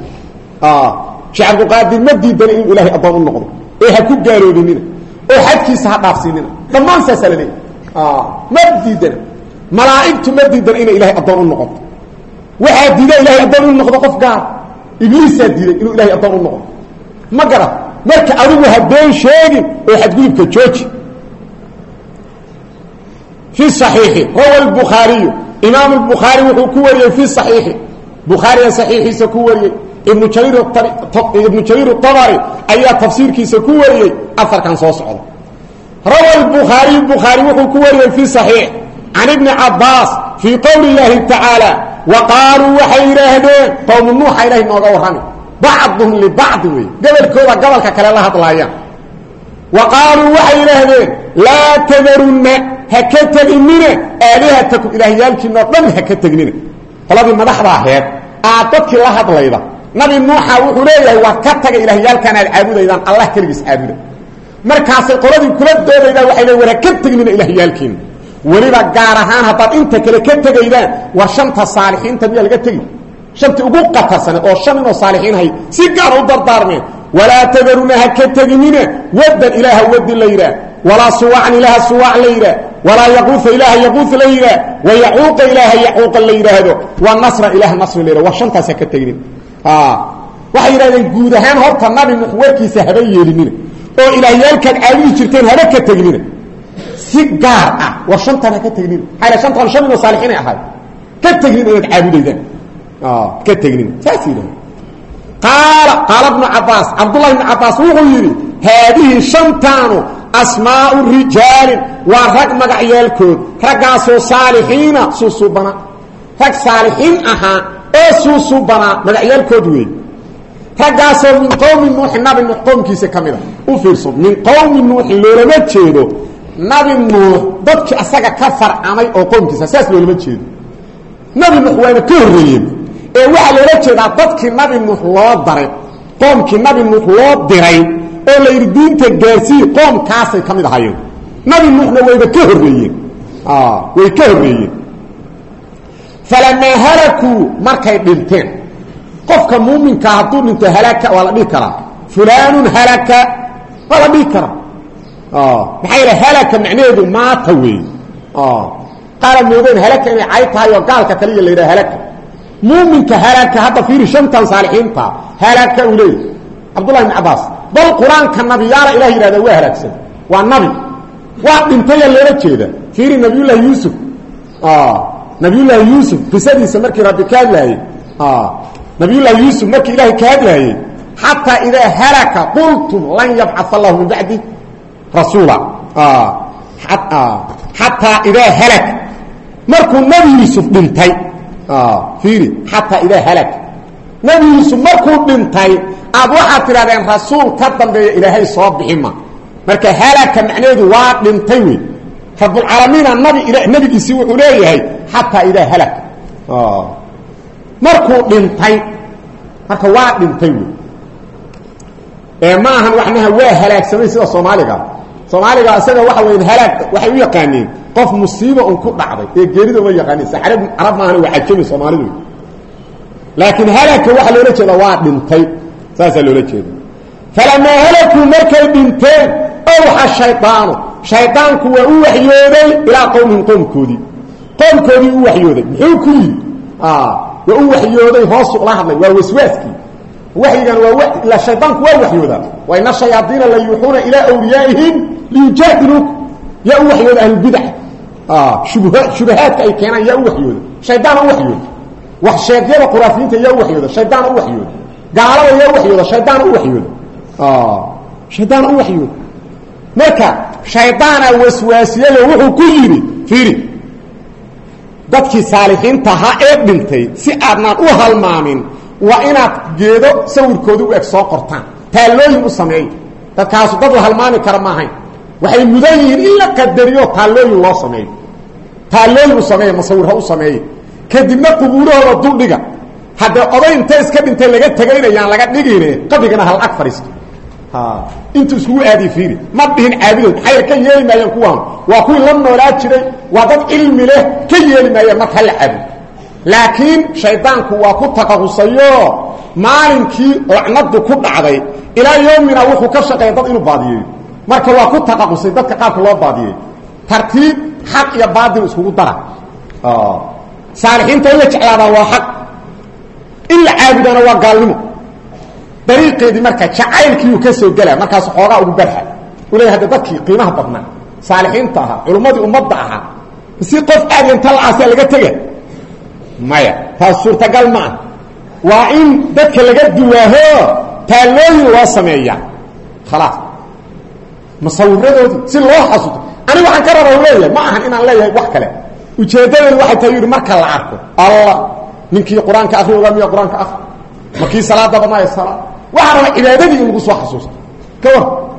Speaker 1: شعب قادر مدي الدلين إنه إلهي أطلق النقض هكو قالوا بنين وحدكيسا هدافسينين دمان سأسأل لي مديدا ملائكته مديدا إن إلهي أدور النقط واحد ديدا إلهي أدور النقط قف قال إبليس ديدا إنه إلهي أدور النقط ما قرأ مركا أروه هدين شيء واحد قلب كجوج في الصحيح روى البخاري إمام البخاري وكوري في الصحيح بخاري صحيح سكوري ابن جرير الطبري أي تفسير كي سكوري أثر كان صوص عضو روى البخاري وكوري في صحيح عن ابن عباس في قول الله تعالى وقالوا وحيرهدين قوم نوح إليه نوغورهاني بعضهم لبعض قبل كوبا قبل كلا الله طلايا وقالوا وحيرهدين لا تذرن هكتغنين آلهتكم إلهيالكم نظم هكتغنين طلب المدحضة هيك أعطتك الله طلايا نبي نوح وحليه وكتغ إلهيالكنا العابود إذن الله كلبس عابود markaas qoladii kula doodayda waxay leeyahay ka tagnin ilaahiyalkiin waliba gaar ahaan hadad inta kale ka tagaydaan war shanta saalixiinta miya laga tagi shanta ugu qatarsan oo shan oo saalixiin hay si gaar u dardaarmeen wala tadaruna ka tagnina wadan ilaaha wadi layra wala suwa'an ilaaha suwa' layra wala yaquth ilaaha yaquth layra wa ya'uq ilaaha ya'uq layra wa nasra ilaaha nasr layra wa shanta ka tagnin waxay yiraahdeen guud ahaan horta nabi nuux warkiisa haba yeelinin oo ilaahiyalkan aadi jirteen haba ka tagnina si gaar ah war shantana ka tagnina hayla shantan shan oo saalixiin ahay ka tagnina inaad caabudeydaan ka tagnina saasiina قال ابن عباس عبد الله بن عباس وغيري هذه شنتان أسماء الرجال ورق مقعيالكود رقاسوا صالحين سوسوبنا رق صالحين أها سوسوبنا مقعيالكود وي رقاسوا من قوم نوح النبي من قوم كيسي كاملة وفرصوا من قوم نوح اللي لما تشيدوا nabi nuux dadkii asaga ka farcamay oo qoomkiisa saas loolama jeedo nabi nuux waana ka horreeyeen ee waxa loola jeedaa dadkii nabi nuux loo daray qoomkii nabi nuux loo diray oo la yiri diinta gaarsii qoomkaasay kamid ahaayeen nabi nuuxna wayba ka horreeyeen way ka horreeyeen falama halaku markay dhinteen qofka muuminka hadduu dhinto halaka waa la dhihi karaa fulaanun halaka waa la dhihi karaa maxay yidhaha halaka macnaheedu maata weeye qaala moodeen halaka inay cay tahay oo gaalka kaliya la yidhaha halaka muuminka halaka hadda fiiri shantan saalixiinta halaka uu leeyahy cabdullahi ibn cabbaas bal qur-aanka nabiyaala ilah yidhahda waa halaagsan waa nabi waa dhintaya loola jeeda fiiri nabiyullaahi yuusuf nabiyullaahi yuusuf qisadiisa markii rabbi ka hadlaayey nabiyullaahi yuusuf markii ilaahay ka hadlaayey xataa idaa halaka qultum lan yabcaa allahu min bacdi rasuula xataa idaa halak markuu nabi yuusuf dhintay fiiri xataa idaa halak nabi yuusuf markuu dhintay aad waxaad tidhahdeen rasuul ka dambeeya ilaahay soo bixima marka halaka macnaheedu waa dhintay wey rabbulcaalamiina nabigiisii wuxuu leeyahay xataa idaa halak markuu dhintay marka waa dhintay wey ma ahan waxnaha waa halaagsamay sida soomaaliga isaga waxa weyn halaag waxay u yaqaaneen qof musiibo un ku dhacday ee geerida uma yaqaaneen saxarab arab maahan waa ajami Soomaalidu laakiin halaka waxa loola jeeda waa dhintay saasa loola jeeda falama halaku markay dhinteen oo waxa shaytaanku waa u waxyooday ila qowmkoodii u waxyooday muxuu ku yiri waa u waxyooday hoos u la hadlay waa waswaaskii waxyigan waa la shaytaanku waa waxyooda wa inna shayaatiina la yuuxuna ila awliyaa'ihim liyujadilukum ya waxyooda ahl bid'ah shubahaat ay keenan ya waxyooda shaytaan waxyooda wax sheegyada quraafiinta ya waxyooda shaytaan waxyooda gaalada ya waxyooda shaytaan waxyooda shaytaan waxyooda marka shaytaana waswaasiyay wuxuu ku yiri fiiri dadkii saalixiinta ha ee dhintay si aadnaan u halmaamin waa inaad geedo sawirkooda u eg soo qortaan taalooyin u sameey dadkaas dad la halmaami kara ma ahayn waxay mudan yihiin in la qadariyo taalooyin loo sameeyo taalooyin u sameeyo masawir u sameeyo kadibna qubuurahooda dul dhiga hadda oday inta iska dhintay laga tagaynayaan laga dhigine qabrigana hal ag fariisto intu isku aadi fiiri ma dhihin caabidood xayr ka yeelayaan kuwaan waa kuwii la noolaa jiray waa dad cilmi leh ka yeelayaan marka la caabo laakiin shaytaanku waa ku taqaqusayo maalinkii lacnadu ku dhacday ilaa yoomina wuxuu ka shaqeeyay dad inuu baadiyo marka waa ku taqaqusay dadka qaabka loo baadiyay tartiib xaq iyo baadil isku dara saalixiinta la jeclaada waa xaq illa caabidana waa gaalnimo dariiqeedii marka jacaylkii uu ka soo galay markaas xoogaa ugu barxa ulay hada dadkii qiimaha badnaa saalixiinta aha culimadii ummadda aha si qof aadin talaas laga tagay maya taas suurtagal ma waa in dadka laga duwaaho taalooyin loo sameeyaa khalaas masawiradoodii si loo xasuusto ani waxaan ka rabaa leeyahay ma ahan inaan leeyahay wax kale ujeedadoodu waxay tahay marka la arko allah ninkii quraanka akhriyo miya quraanka akhri markii salaada badnaa salaad waxana cibaadadii lagu soo xasuusto ka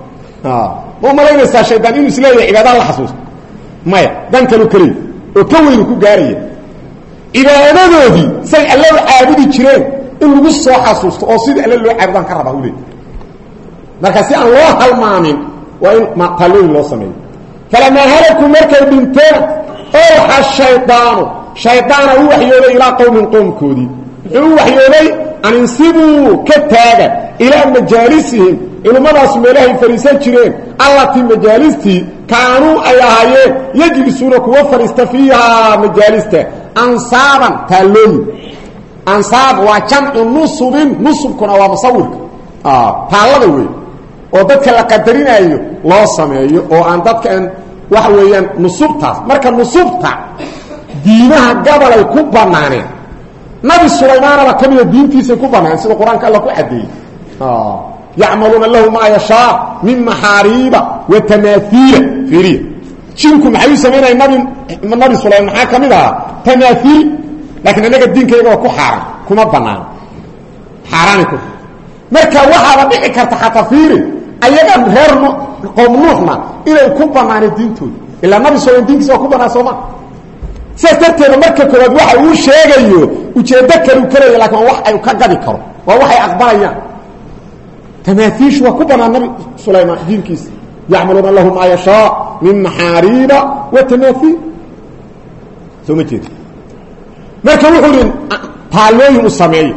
Speaker 1: war ma malaynaysaa shaydaan inuu isleeyahay cibaadada la xasuusto maya dan kale kaliya oo ka weyn ku gaaraya cibaadadoodii say alla caabudi jireen in lagu soo xasuusto oo sidii alla loo caabudan ka rabaa ulay marka si aan loo halmaamin waa in ma qalooyin loo sameeyo falama halaku markay dhinteen oo shaytaanu uu waxyooday ila qowmkoodii wuxuu waxyooday an insibu kataaga ila majalisihim ilmadaas meelahay fariisan jireen allati majalisti kaanu ay ahaayeen yajlisuuna kuwa fariista fiiha majalista ansaaban taalooyin ansaab waa jamcu nusubkuna waa musawirka taalada wey oo dadka la qadarinayo loo sameeyo oo aan dadka waxa weeyaan nusubtaas marka nusubta diinaha gabal ay ku banaaneen nabi sulaymaan ba kamida diintiisa ku banaan sida quraanka Allah ku cadeeyay ya'maluna lahu ma yasha min mahariba wa tamathil fiiriya jinku maxay sameeyay nabi sulaymaan maxaa kamida tamathil laakiin anaga diinkayga ku xaaraan kuma banaan xaaraan ku marka waxa la dhici karta xataa fiiri ayaga reer qowm nuuxna inay ku banaanay diintooda ilaa nabi soo diinkiisa ku banaan Soomaa siyaasarteeda marka koowaad waxa uu sheegayo ujeedo kale uu kaleeyo laakiin wax ay ka gabi karo waa wax ay aqbalayaan tamaafiish waa ku banaan nabi Sulaymaan diinkiisa ya'maluna lahum ma yasha min mahariba wa tamaathil soo jeed marka wuxuu taalooyin u sameeyay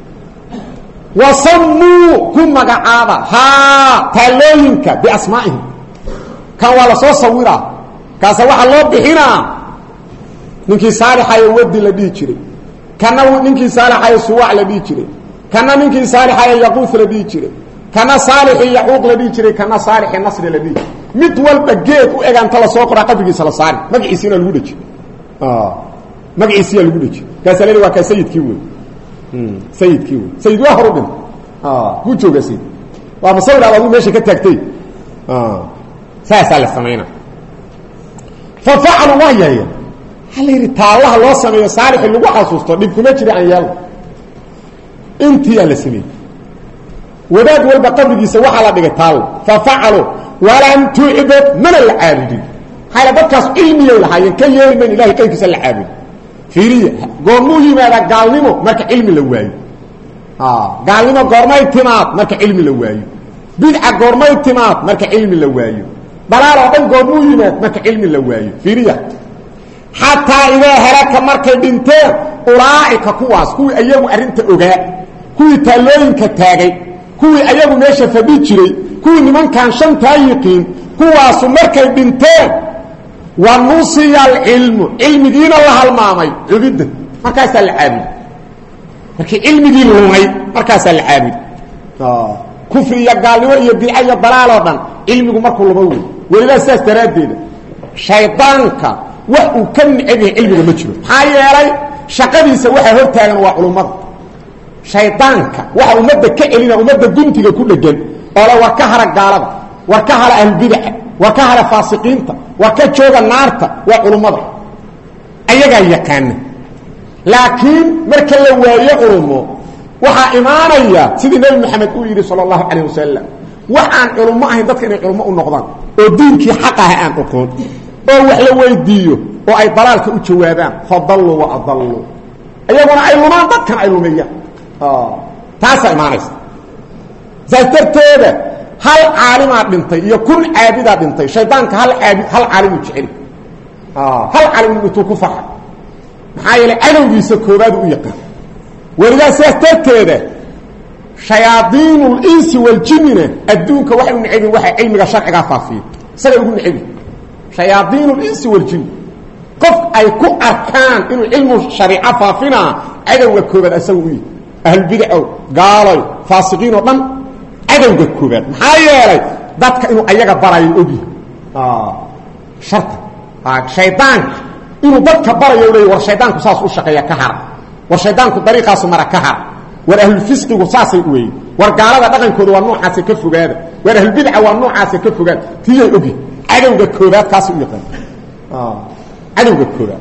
Speaker 1: wasammu kum magacaaba ha taalooyinka bi asmaa'ihim kan wala soo sawira kaasa waxa loo bixinaa ninkii saalixay wadi la dhigi jiray kana ninkii saalixay suwac la dhigi jiray kana ninkii saalixay yaquus la dhigi jiray kana saalixi yaquuq la dhigi jiray kana saalixi nasr la dhigi mid walba geed u eeganta la soo qoraa qabrigiisa la saari magaciisina lagu dhaji magaciisina lagu dhaji kaasa leeyahay waa ka sayidkii weey sayidkii weey sayid waa horudin ku joogasi waa masawir aad meesha ka taagtay saasa la sameeyna fa fa'alu ma yahay haliri taalaha loo sameeyo saalix lagu xasuusto dib kuma jiri aan yaal intii la sameeyay wadaad walba qabrigiisa waxa la dhigay taal fa fa'alu wala antu ibad man al-aabid hayla dadkaas ilmiyo lahaayeen ka yeelmeen ilaahay qaybkiisa la caabud fiiriya goormuu yimaada gaalnimo marka ilmi la waayo gaalnimo goormay timaad marka ilmi la waayo bid'a goormay timaad marka ilmi la waayo dalaal oo dhan goormuu yimaad marka ilmi la waayo fiiriya حتى إذا هلك مركي بنتين أولئك كواس كوي أيام أرنت أغاء كوي تالوين كتاغي كوي أيام ماشا فبيتشري كوي نمان كان شان تايقين كواس مركي بنتين ونصي العلم علم دين الله المامي عبد مركز العابد مركي علم دين الله مركز العابد كفر يقال يبدي أي ضلالة علمه مركو لبوي ولا أساس تردد شيطانك وحو كم عبه علمه مجرد حيالي شقديسا وحا هرتاغن وعلمات شيطانك وحا أمد كعلنا أمد قنتك كل جن ولا وكهر قالب وكهر البدع وكهر فاسقين وكجوغ النار وعلمات أيها يكان لكن مركا لوالي علمه وحا إيمانيا سيدي نبي محمد قولي صلى الله عليه وسلم وحان علماء هندتك إن علماء النقضان ودينك حقها أن أقول oo wax la weydiiyo oo ay dalaalka u jawaabaan fadallu wa adallu ayaguna ay lumaan dadkan ay lumayaan taas iimaanaysa zaarteeda hal caalima dhintay iyo kun caabida dhintay shaydaanka hal caalim jecel hal caalim intuu ku farxay maxaa yeelay cadowgiisa koobaad u yaqaan waligaa zaarteeda shayaadiinul insi wal jinna adduunka waxay u nicibin waxa cilmiga sharciga faafiyo isaga ugu nicibin شياطين الإنس والجن قف أي كأركان إنه علم الشريعة فافنا عدو الكوبات أسوي أهل بدع قالوا فاسقين وطن عدو الكوبات محايا لي ذاتك إنه أيها براي أبي شرط شيطان إنه ذاتك براي أولي والشيطان كساس الشقية كهر والشيطان كطريقة سمرة كهر والأهل الفسق وصاص أوي والقالة دقن كودوا النوع عاسي كفو قادة والأهل البدع والنوع عاسي كفو قادة تيجي أبي عدوغا كوبات كاس u yaqaan عدوغا كوبات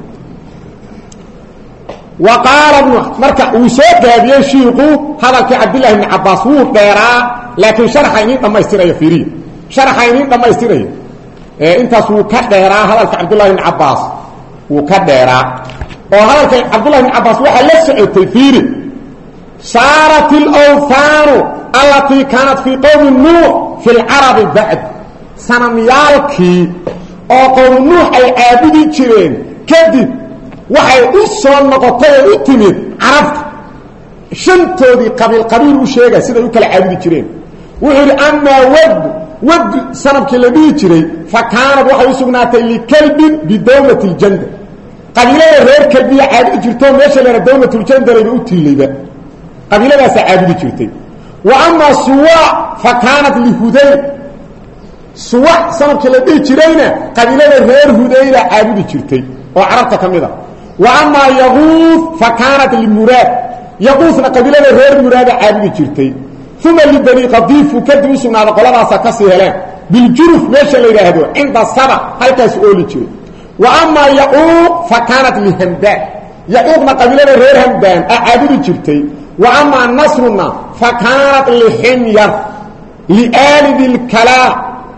Speaker 1: وقال ابن مركع وسoo gaabiyay sheekhu hadalkii Abdullah ibn Abbas wuu dheeraa laakiin sharaxayni dhameystiraya fiiriyo sharaxayni dhameystiraya intaas wuu ka dheeraa hadalka Abdullah ibn Abbas wuu ka dheeraa oo hadalka Abdullah ibn Abbas waxa la socotay fiiri saratil awthan allati kanat fi qawm nuh fi al-arab ba'd sanamyaalkii oo qowm nuux ay caabudi jireen kadib waxay u soo noqotay u timid carabta shantoodii qabiil u sheegay sida ay u kala caabudi jireen wuxuu amma wad sanamkii la dhihi jiray fa kaanad waxay u sugnaatay li kalbin bi dawlati al-janda qabiilada reer kalbiya caabudi jirto meesha la dawlatu al-janda ay u tiilayba qabiiladaas caabudi jirtay wa amma suwa fa kaanat li hudayl suwax sanadka la dhigi jirayna qabiilada reer hudayla caabudi jirtay oo carabta kamida wa amma yaquuf fa kaanat li murad yaquufna qabiilada reer murad caabudi jirtay thumma li bani qadif kadibu sunaada qoladaas ka sii heleen bil juruf meesha la yiraahdo inda saba halkaas oo li jiray wa amma yaquuf fa kaanat li hamdan yaquufna qabiilada reer hamdan caabudi jirtay wa amma nasruna fa kaanat li himyar li ali bil kala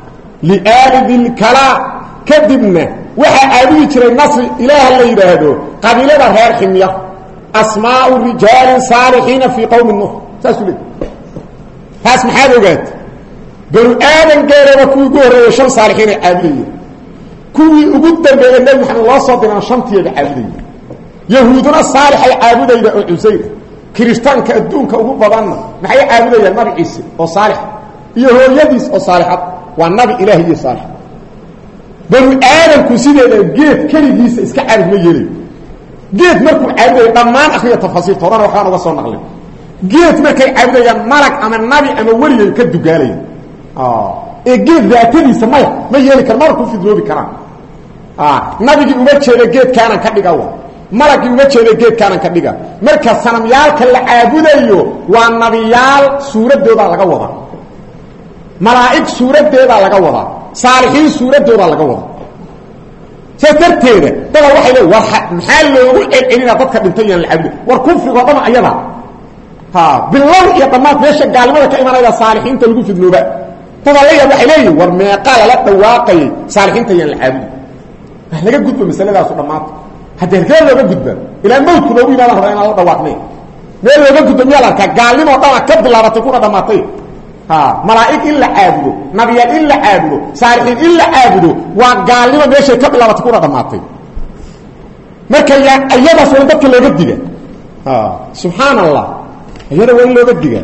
Speaker 1: liaali dilkala kadibna waxaa caabudi jiray nasri ilaah la yidhaahdo qabiilada reer ximya asmaau rijaalin saalixiina fii qowmi nuux saasuu leey taas maxaad ogaata banu aadan geeraba kuwii ugu horreeya 5 saalixiin ay caabudayeen kuwii ugu dambeeyay nabi maxamed loo soo diray 5tiiba caabudayeen yahuuduna saalix ay caabudayda oo cusayr kiristaanka adduunka ugu badanna maxay caabudayaan nabi ciise oo saalix iyo hooyadiis oo saalixad waa nabi ilaahi iyo saalix banu aadanku sideeda geed kaligiisa iska caabud ma yeelay geed markuu caabuday dhammaan akhriya tafasiir toona waxaan uga soo naqlay geed markay caabudayaan malag ama nabi ama wali ka dugaalay ee geed daatadiisa ma yeeli kar markuu fidoobi karaan nabigi uma jeedo geed kaanan ka dhigawa malagi uma jeedo geed kaanan ka dhiga marka sanamyaalka la caabudayo waa nabiyaal suuradooda laga wada malaa'ik suuradeeda laga wada saalixiin suuradooda laga wada satarteeda dada waxay leeyihiin war maxaa loogu celcelinaa dadka dhintay aan la caabudo war kufriga dhama ayada bilow iyo dhammaad meesha gaalnimada ka imanayda saalixiinta lagu fidnooba dada leeyahay waxay leeyihiin war meeqa la dhawaaqay saalixiinta aan la caabudo laga gudbo masaladaas dhammaad haddii halkee looga gudba ilaa mawdku loogu yimaado rabaa inaan la dhawaaqnay meel looga gudbo miyaa arkaa gaalnimo dhama ka bilaabatay kuna dhammaatay malaa'ik in la caabudo nabiyaal in la caabudo saalixiin in la caabudo waa gaalnimo meeshay ka bilaabatay kuna dhammaatay marka ayadaas waa dadka looga diga subxaan allah ayada waa in looga diga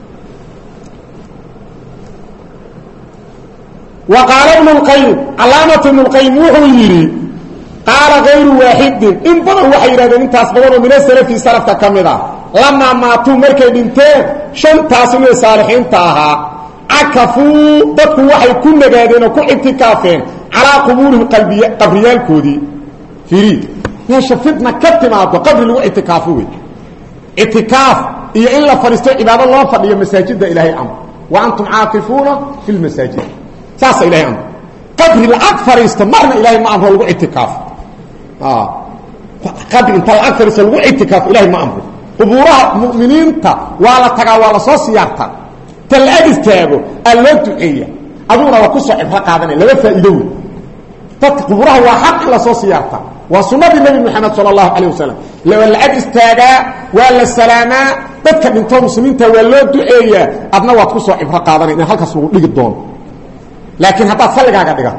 Speaker 1: وقال ابن القيم علامة ابن القيم وحيري قال غير واحد إن بدأوا وحيرا من تاسبقون من السلف في سلف كاملة لما ماتوا مركي بنتين شن تاسمين صالحين تاها عكفوا ضدوا وحي كل قادين وكل اتكافين على قبورهم قبريال كودي فريد يا شفتنا كتماتوا قبل الوقت اتكافوه اتكاف إيا إلا فرستوا عباد الله فضي مساجد إلهي أمر وأنتم عاكفون في المساجد ساس إلهي أمر قبر الأكثر يستمرنا إلهي ما أمره الوقت اتكاف قبر انت الأكثر يستمرنا الوقت اتكاف إلهي ما أمره قبورها مؤمنين تا ولا تقع ولا صوصيارتا تلقى تابو اللوتعية أدونا وكسو عفاق هذا لما فائدون قبورها وحق لصوصيارتا وصنة النبي محمد صلى الله عليه وسلم لو العد استاغا ولا السلامة dadka dhinto muslimiinta waa loo duceeyaa adna waad ku soo ibra qaadanay in halkaas lagu dhigi doono laakiin hadda salligaaga dhigato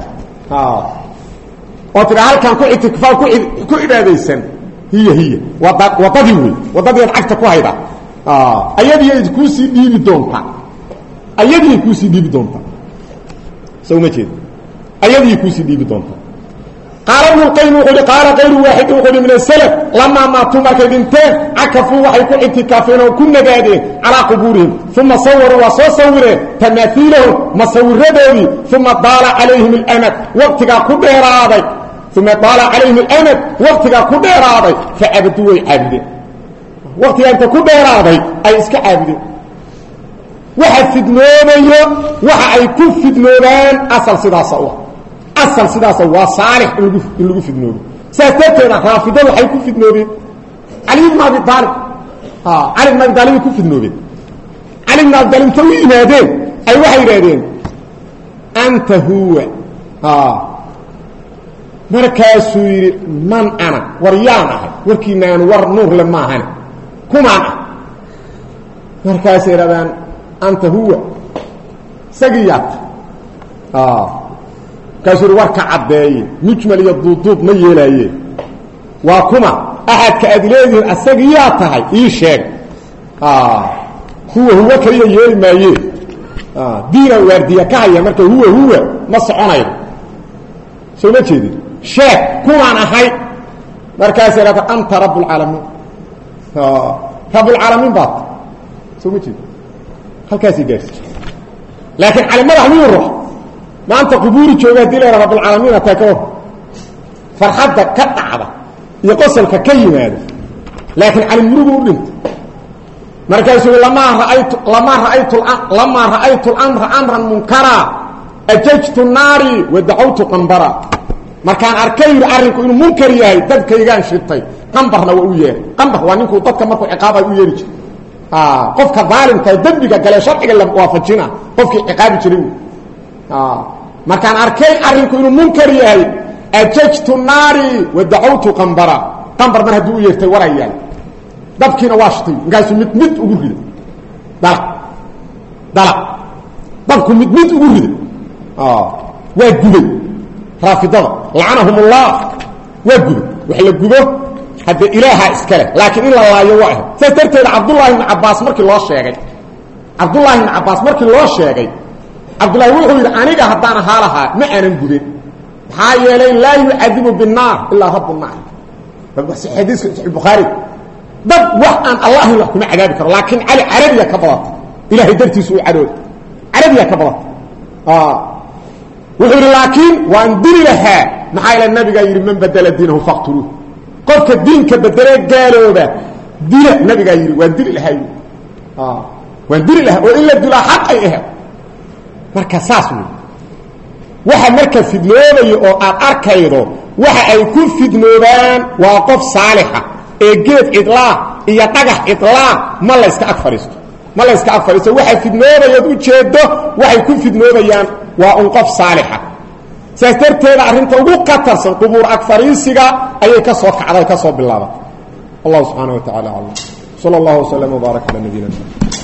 Speaker 1: oo tira halkan ku itikfaal ku ibaadaysan hiya wadadii way wadadii agta ku hayda ayadii ay ku sii dhiibi doonta ayadii ku sii dhiibi doonta soo ma jeed ayadii ku sii dhiibi doonta قال ابن القيم وقال قال غير واحد وقال من السلف لما ماتوا مركدنتين عكفوا وحيكوا اعتكافين وكنا قاعدين على قبورهم ثم صوروا وصوروا تماثيلهم مصوروا ثم طال عليهم الأمد وقتها كبير راضي ثم طال عليهم الأمد وقتها كبير راضي فعبدوا عابدين وقتها أنت كبير راضي أي اسك عابدين واحد في دنوبيه واحد يكون في دنوبان أصل صدا صوى أصل سداسة وصالح اللي في النور ساتتنا رافضة وحيكون في النور علي بن أبي طالب علي بن أبي طالب يكون في النور علي بن أبي طالب توي إنادين أي واحد إنادين أنت هو مركز من أنا وريانا وركينا ور نور لما هنا كم أنا مركز إنادين أنت هو سقيات كاسر ورك عباية مجمل يضوضوض ما يلايه وكما أحد كأدليه السقيات هاي إيشاك هو كريه يلي ما يه دينا واردية كهية مركا هو مصعوني سو ما تشيدي شاك كما أنا هاي مركا سيرات أنت رب العالمين رب العالمين باط سو ما تشيدي هل كاسي قاسي لكن على ماذا عمين الروح ما أنت قبوري جوغات دي رب العالمين أتاكوه فرحتك كتعبة يقصلك كيم هذا لكن على المروب ورنت مركز لما رأيت الأمر أمرا منكرا أججت النار ودعوت قنبرا مركان أركير أرنكو إنه منكر ياهي دادك يغان شرطي قنبر لو أويه قنبر وانينكو ضدك مركو عقابة أويريج قفك ظالم كي دنبك قال شرعك اللي موافجنا قفك عقابة جريو markaan arkay arrinku inuu munkar yahay ajajtu naari wa dacawtu qambara qambar mar hadduu u yeertay warayaan dabkiina waa shitay markaasuu mid ugu riday dalaq dabku mid ugu riday waa gubay raafidada lacanahum ullah waa gubay wax la gubo hadda ilaaha iskale laakiin in la laayo waa ah saas darteeda cabdullaahi ibn cabbaas markii loo sheegay cabdullaahi wuxuu yidhi aniga haddaan ahaa lahaa ma aanan gubin maxaa yeelay laa yucadibu binnaar ilaa rabu naar xadiiska saxiix bukhaari dad wax aan allahin wax kuma cadaabi karo laakiin cali carabiya ka badata ilaahay dartiisu u cadooda carabiya ka badata wuxuu yidhi laakiin waan dili lahaa maxaa yeele nabigaa yidhi man badala diinahu faqtuluuh qofka diinka bedelee gaalooba dila nabigaa yidhi waan dili lahaa waan dili lahaa oo in la dilaa xaq ay ahayd marka saas wey waxa marka fidnoobayo oo aad arkaydo waxa ay ku fidnoobaan waa qof saalixa ee geed cidlaa iyo dhagax cidlaa ma la iska ag fadhiisto waxa fidnoobayood u jeedo waxay ku fidnoobayaan waa un qof saalixa saas darteeda arrinta ugu qatarsan qubuur ag fadhiisiga ayay ka soo kacday ka soo bilaabatay allah subxaanahu wa tacaala aclam sala allahu wasalam wbaarak calaa nabiyina